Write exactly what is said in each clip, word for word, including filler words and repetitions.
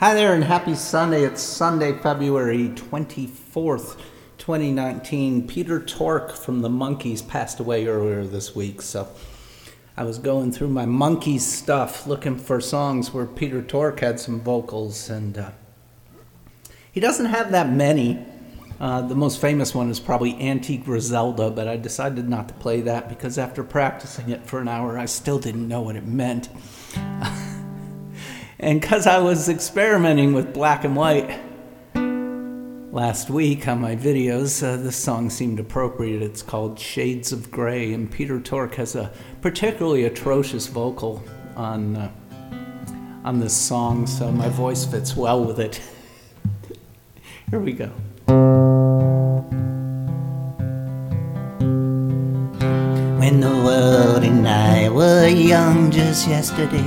Hi there and happy Sunday. It's Sunday, February twenty-fourth, twenty nineteen. Peter Tork from the Monkees passed away earlier this week, so I was going through my Monkees stuff looking for songs where Peter Tork had some vocals, and uh, he doesn't have that many. Uh, the most famous one is probably Antique Griselda, but I decided not to play that because after practicing it for an hour, I still didn't know what it meant. And because I was experimenting with black and white last week on my videos, uh, this song seemed appropriate. It's called Shades of Grey, and Peter Tork has a particularly atrocious vocal on, uh, on this song, so my voice fits well with it. Here we go. When the world and I were young just yesterday,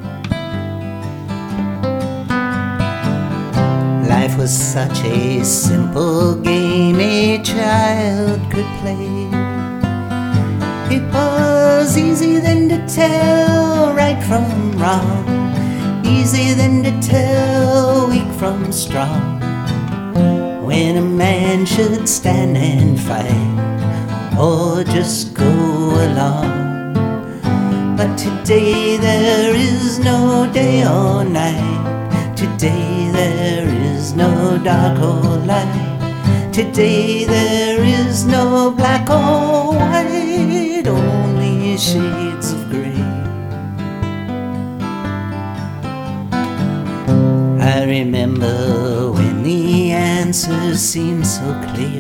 life was such a simple game a child could play. It was easy then to tell right from wrong, easy then to tell weak from strong, when a man should stand and fight or just go along. But today there is no day or night, today there is no dark or light, today there is no black or white, only shades of grey. I remember when the answers seemed so clear.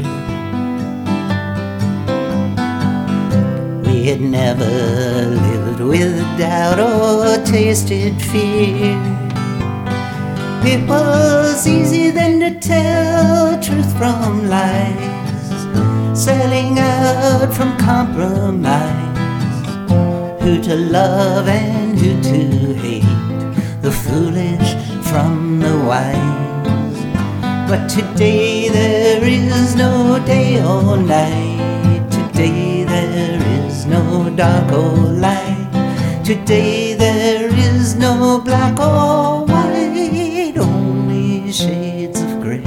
We had never lived with doubt or tasted fear. It was easy then to tell truth from lies, selling out from compromise, who to love and who to hate, the foolish from the wise. But today there is no day or night, today there is no dark or light, today there is no black or white, only shades of grey.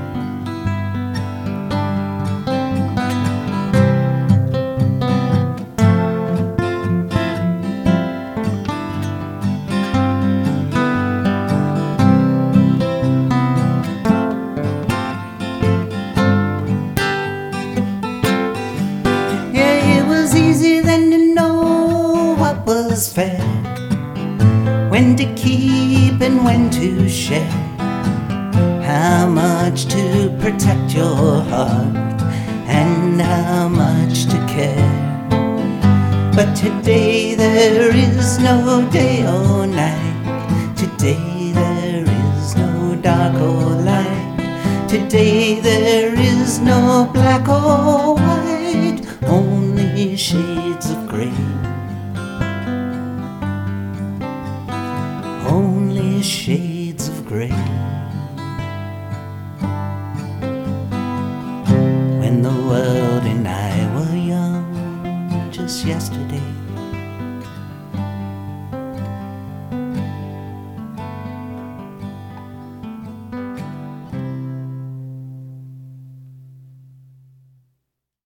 Yeah, it was easy then to know what was fair, when to keep and when to share, how much to protect your heart and how much to care. But today there is no day or night, today there is no dark or light, today there is no black or white, only shades of grey. Only shades of grey. When the world and I were young just yesterday,